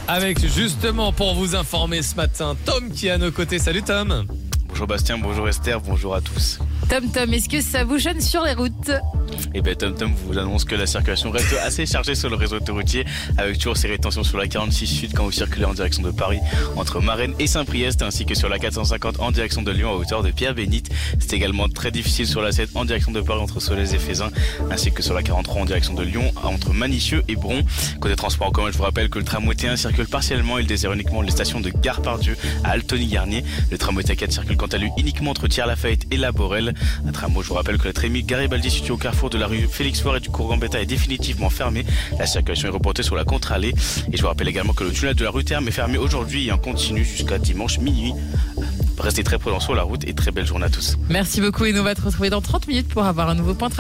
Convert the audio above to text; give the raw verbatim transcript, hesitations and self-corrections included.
Avec justement pour vous informer ce matin, Tom qui est à nos côtés. Salut Tom. Bonjour Bastien, bonjour Esther, bonjour à tous. Tom Tom, est-ce que ça bouchonne sur les routes? Eh bien Tom Tom vous annonce que la circulation reste assez chargée sur le réseau autoroutier, avec toujours ces rétentions sur la quarante-six sud quand vous circulez en direction de Paris entre Marennes et Saint-Priest, ainsi que sur la quatre cent cinquante en direction de Lyon à hauteur de Pierre-Bénite. C'est également très difficile sur la sept en direction de Paris entre Solèze et Fézin, ainsi que sur la quarante-trois en direction de Lyon entre Manicieux et Bron. Côté transport en commun, je vous rappelle que le tramway T un circule partiellement, il dessert uniquement les stations de Gare-Pardieu à Altony-Garnier. Le tramway T quatre circule quant à lui uniquement entre Thiers-Lafayette et La Borelle. Un tramway, je vous rappelle que la Trémy Garibaldi située au carrefour de la rue Félix-Faure et du cours Gambetta est définitivement fermée. La circulation est reportée sur la contre-allée. Et je vous rappelle également que le tunnel de la rue Terme est fermé aujourd'hui et en continu jusqu'à dimanche minuit. Restez très prudents sur la route et très belle journée à tous. Merci beaucoup et nous on va te retrouver dans trente minutes pour avoir un nouveau point.